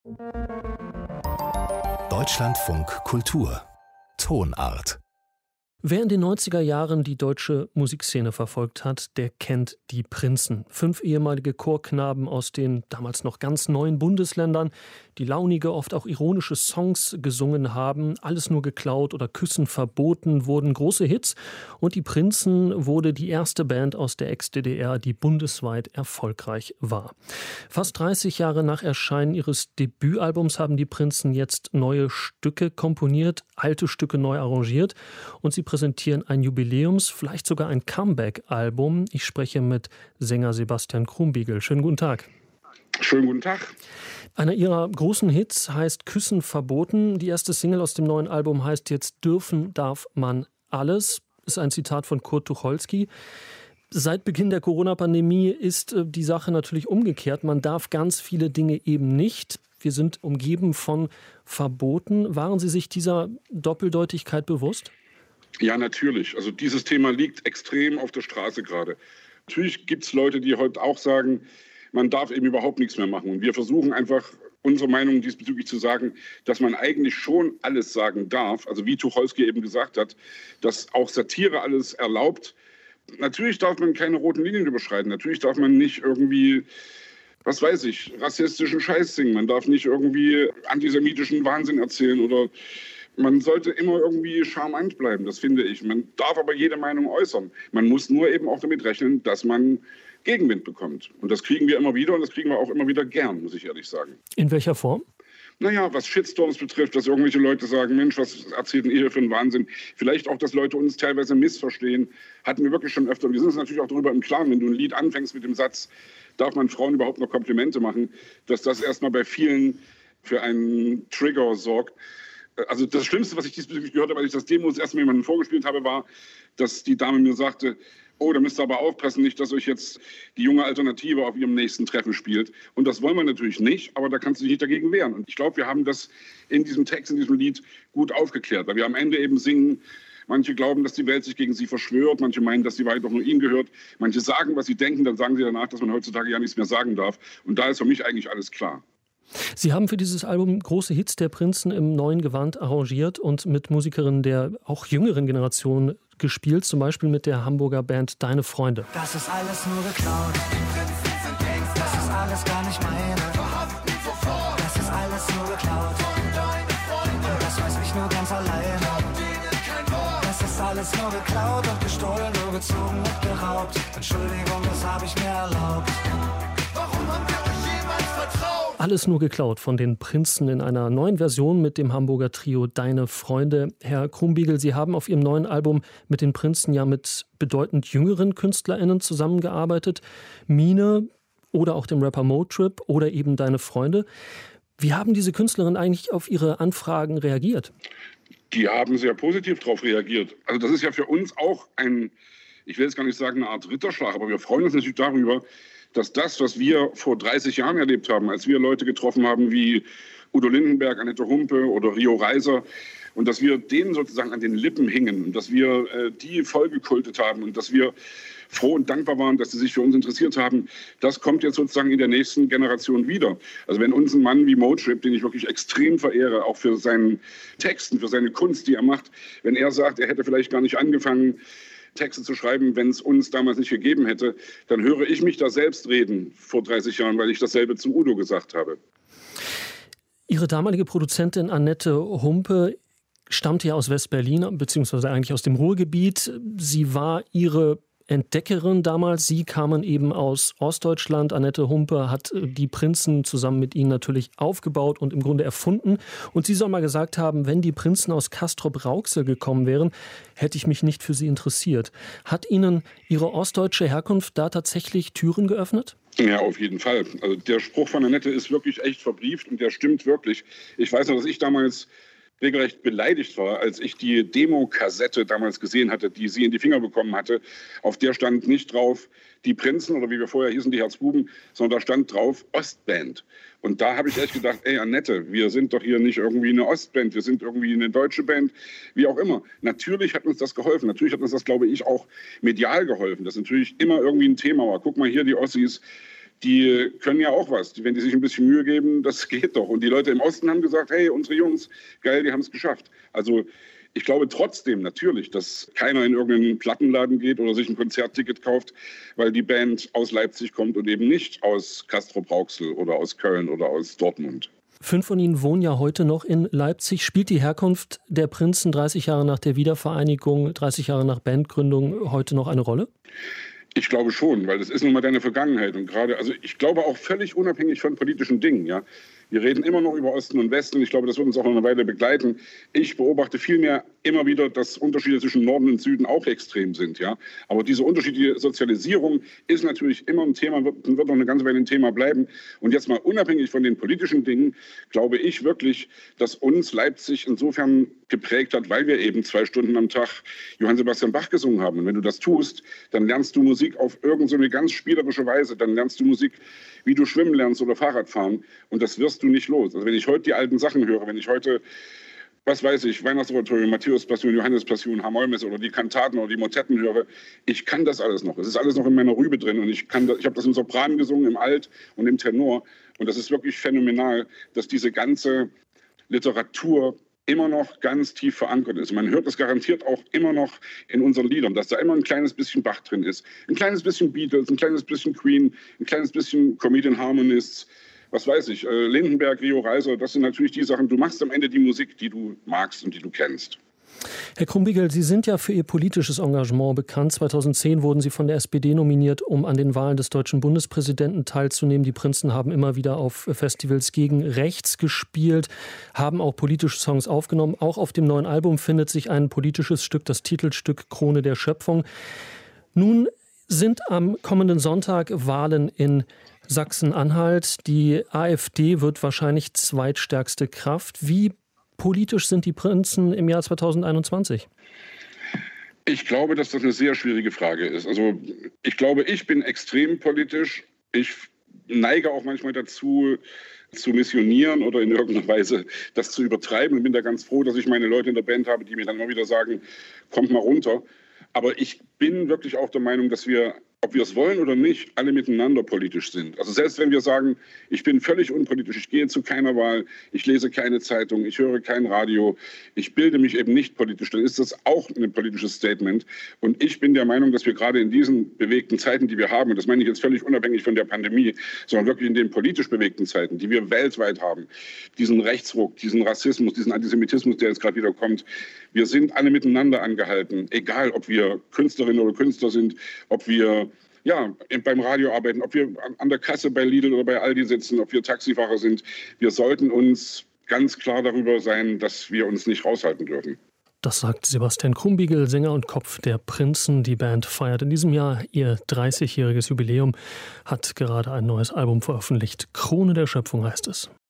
Deutschlandfunk Kultur Tonart. Wer in den 90er Jahren die deutsche Musikszene verfolgt hat, der kennt die Prinzen. 5 ehemalige Chorknaben aus den damals noch ganz neuen Bundesländern, die launige, oft auch ironische Songs gesungen haben. Alles nur geklaut oder Küssen verboten wurden große Hits. Und die Prinzen wurde die erste Band aus der Ex-DDR, die bundesweit erfolgreich war. Fast 30 Jahre nach Erscheinen ihres Debütalbums haben die Prinzen jetzt neue Stücke komponiert, alte Stücke neu arrangiert. Und sie präsentieren ein Jubiläums-, vielleicht sogar ein Comeback-Album. Ich spreche mit Sänger Sebastian Krumbiegel. Schönen guten Tag. Schönen guten Tag. Einer ihrer großen Hits heißt Küssen verboten. Die erste Single aus dem neuen Album heißt jetzt Dürfen darf man alles. Ist ein Zitat von Kurt Tucholsky. Seit Beginn der Corona-Pandemie ist die Sache natürlich umgekehrt. Man darf ganz viele Dinge eben nicht. Wir sind umgeben von Verboten. Waren Sie sich dieser Doppeldeutigkeit bewusst? Ja, natürlich. Also dieses Thema liegt extrem auf der Straße gerade. Natürlich gibt es Leute, die heute auch sagen, man darf eben überhaupt nichts mehr machen. Und wir versuchen einfach, unsere Meinung diesbezüglich zu sagen, dass man eigentlich schon alles sagen darf. Also wie Tucholsky eben gesagt hat, dass auch Satire alles erlaubt. Natürlich darf man keine roten Linien überschreiten. Natürlich darf man nicht irgendwie, was weiß ich, rassistischen Scheiß singen. Man darf nicht irgendwie antisemitischen Wahnsinn erzählen oder man sollte immer irgendwie charmant bleiben, das finde ich. Man darf aber jede Meinung äußern. Man muss nur eben auch damit rechnen, dass man Gegenwind bekommt. Und das kriegen wir immer wieder und das kriegen wir auch immer wieder gern, muss ich ehrlich sagen. In welcher Form? Naja, was Shitstorms betrifft, dass irgendwelche Leute sagen, Mensch, was erzählt denn ihr hier für einen Wahnsinn? Vielleicht auch, dass Leute uns teilweise missverstehen. Hatten wir wirklich schon öfter. Wir sind uns natürlich auch darüber im Klaren, wenn du ein Lied anfängst mit dem Satz, darf man Frauen überhaupt noch Komplimente machen, dass das erstmal bei vielen für einen Trigger sorgt. Also das Schlimmste, was ich diesbezüglich gehört habe, als ich das Demo das erste Mal jemandem vorgespielt habe, war, dass die Dame mir sagte, oh, da müsst ihr aber aufpassen, nicht, dass euch jetzt die junge Alternative auf ihrem nächsten Treffen spielt. Und das wollen wir natürlich nicht, aber da kannst du dich nicht dagegen wehren. Und ich glaube, wir haben das in diesem Text, in diesem Lied gut aufgeklärt, weil wir am Ende eben singen, manche glauben, dass die Welt sich gegen sie verschwört, manche meinen, dass die Wahrheit doch nur ihnen gehört, manche sagen, was sie denken, dann sagen sie danach, dass man heutzutage ja nichts mehr sagen darf. Und da ist für mich eigentlich alles klar. Sie haben für dieses Album große Hits der Prinzen im neuen Gewand arrangiert und mit Musikerinnen der auch jüngeren Generation gespielt, zum Beispiel mit der Hamburger Band Deine Freunde. Das ist alles nur geklaut, das ist alles gar nicht meine, das ist alles nur geklaut und das weiß ich nur ganz alleine. Das ist alles nur geklaut und gestohlen, nur gezogen und geraubt. Entschuldigung, das habe ich mir erlaubt. Warum haben wir euch jemals vertraut? Alles nur geklaut von den Prinzen in einer neuen Version mit dem Hamburger Trio Deine Freunde. Herr Krumbiegel, Sie haben auf Ihrem neuen Album mit den Prinzen ja mit bedeutend jüngeren KünstlerInnen zusammengearbeitet. Mine oder auch dem Rapper Motrip oder eben Deine Freunde. Wie haben diese Künstlerinnen eigentlich auf Ihre Anfragen reagiert? Die haben sehr positiv darauf reagiert. Also das ist ja für uns auch ich will jetzt gar nicht sagen eine Art Ritterschlag, aber wir freuen uns natürlich darüber, dass das, was wir vor 30 Jahren erlebt haben, als wir Leute getroffen haben wie Udo Lindenberg, Annette Humpe oder Rio Reiser, und dass wir denen sozusagen an den Lippen hingen und dass wir die vollgekultet haben und dass wir froh und dankbar waren, dass sie sich für uns interessiert haben, das kommt jetzt sozusagen in der nächsten Generation wieder. Also wenn uns ein Mann wie Motrip, den ich wirklich extrem verehre, auch für seinen Texten, für seine Kunst, die er macht, wenn er sagt, er hätte vielleicht gar nicht angefangen, Texte zu schreiben, wenn es uns damals nicht gegeben hätte, dann höre ich mich da selbst reden vor 30 Jahren, weil ich dasselbe zu Udo gesagt habe. Ihre damalige Produzentin Annette Humpe stammte ja aus West-Berlin, beziehungsweise eigentlich aus dem Ruhrgebiet. Sie war Ihre Entdeckerin damals. Sie kamen eben aus Ostdeutschland. Annette Humpe hat die Prinzen zusammen mit ihnen natürlich aufgebaut und im Grunde erfunden. Und sie soll mal gesagt haben, wenn die Prinzen aus Castrop-Rauxel gekommen wären, hätte ich mich nicht für sie interessiert. Hat Ihnen Ihre ostdeutsche Herkunft da tatsächlich Türen geöffnet? Ja, auf jeden Fall. Also der Spruch von Annette ist wirklich echt verbrieft und der stimmt wirklich. Ich weiß noch, dass ich damals regelrecht beleidigt war, als ich die Demo-Kassette damals gesehen hatte, die sie in die Finger bekommen hatte. Auf der stand nicht drauf die Prinzen oder wie wir vorher hießen, die Herzbuben, sondern da stand drauf Ostband. Und da habe ich echt gedacht, ey Annette, wir sind doch hier nicht irgendwie eine Ostband, wir sind irgendwie eine deutsche Band, wie auch immer. Natürlich hat uns das geholfen, natürlich hat uns das, glaube ich, auch medial geholfen, dass natürlich immer irgendwie ein Thema war. Guck mal hier, die Ossis, die können ja auch was. Wenn die sich ein bisschen Mühe geben, das geht doch. Und die Leute im Osten haben gesagt, hey, unsere Jungs, geil, die haben es geschafft. Also ich glaube trotzdem natürlich, dass keiner in irgendeinen Plattenladen geht oder sich ein Konzertticket kauft, weil die Band aus Leipzig kommt und eben nicht aus Castrop-Rauxel oder aus Köln oder aus Dortmund. 5 von Ihnen wohnen ja heute noch in Leipzig. Spielt die Herkunft der Prinzen 30 Jahre nach der Wiedervereinigung, 30 Jahre nach Bandgründung heute noch eine Rolle? Ich glaube schon, weil das ist nun mal deine Vergangenheit. Und gerade, also ich glaube auch völlig unabhängig von politischen Dingen, ja. Wir reden immer noch über Osten und Westen. Ich glaube, das wird uns auch noch eine Weile begleiten. Ich beobachte vielmehr immer wieder, dass Unterschiede zwischen Norden und Süden auch extrem sind. Ja? Aber diese unterschiedliche Sozialisierung ist natürlich immer ein Thema, wird noch eine ganze Weile ein Thema bleiben. Und jetzt mal unabhängig von den politischen Dingen, glaube ich wirklich, dass uns Leipzig insofern geprägt hat, weil wir eben 2 Stunden am Tag Johann Sebastian Bach gesungen haben. Und wenn du das tust, dann lernst du Musik auf irgendeine so eine ganz spielerische Weise. Dann lernst du Musik, wie du schwimmen lernst oder Fahrrad fahren. Und das wirst du nicht los. Also wenn ich heute die alten Sachen höre, wenn ich heute, was weiß ich, Weihnachtsoratorium, Matthäus-Passion, Johannes-Passion, Hamollmesse oder die Kantaten oder die Motetten höre, ich kann das alles noch. Es ist alles noch in meiner Rübe drin und ich habe das im Sopran gesungen, im Alt und im Tenor. Und das ist wirklich phänomenal, dass diese ganze Literatur immer noch ganz tief verankert ist. Man hört das garantiert auch immer noch in unseren Liedern, dass da immer ein kleines bisschen Bach drin ist. Ein kleines bisschen Beatles, ein kleines bisschen Queen, ein kleines bisschen Comedian Harmonists, was weiß ich, Lindenberg, Rio Reiser, das sind natürlich die Sachen, du machst am Ende die Musik, die du magst und die du kennst. Herr Krumbiegel, Sie sind ja für Ihr politisches Engagement bekannt. 2010 wurden Sie von der SPD nominiert, um an den Wahlen des deutschen Bundespräsidenten teilzunehmen. Die Prinzen haben immer wieder auf Festivals gegen rechts gespielt, haben auch politische Songs aufgenommen. Auch auf dem neuen Album findet sich ein politisches Stück, das Titelstück Krone der Schöpfung. Nun sind am kommenden Sonntag Wahlen in Sachsen-Anhalt. Die AfD wird wahrscheinlich zweitstärkste Kraft. Wie politisch sind die Prinzen im Jahr 2021? Ich glaube, dass das eine sehr schwierige Frage ist. Also ich glaube, ich bin extrem politisch. Ich neige auch manchmal dazu, zu missionieren oder in irgendeiner Weise das zu übertreiben. Und bin da ganz froh, dass ich meine Leute in der Band habe, die mir dann immer wieder sagen, kommt mal runter. Aber ich bin wirklich auch der Meinung, dass wir, ob wir es wollen oder nicht, alle miteinander politisch sind. Also selbst wenn wir sagen, ich bin völlig unpolitisch, ich gehe zu keiner Wahl, ich lese keine Zeitung, ich höre kein Radio, ich bilde mich eben nicht politisch, dann ist das auch ein politisches Statement. Und ich bin der Meinung, dass wir gerade in diesen bewegten Zeiten, die wir haben, und das meine ich jetzt völlig unabhängig von der Pandemie, sondern wirklich in den politisch bewegten Zeiten, die wir weltweit haben, diesen Rechtsruck, diesen Rassismus, diesen Antisemitismus, der jetzt gerade wieder kommt, wir sind alle miteinander angehalten, egal ob wir Künstlerinnen oder Künstler sind, ob wir beim Radio arbeiten, ob wir an der Kasse bei Lidl oder bei Aldi sitzen, ob wir Taxifahrer sind. Wir sollten uns ganz klar darüber sein, dass wir uns nicht raushalten dürfen. Das sagt Sebastian Krumbiegel, Sänger und Kopf der Prinzen. Die Band feiert in diesem Jahr ihr 30-jähriges Jubiläum, hat gerade ein neues Album veröffentlicht. Krone der Schöpfung heißt es.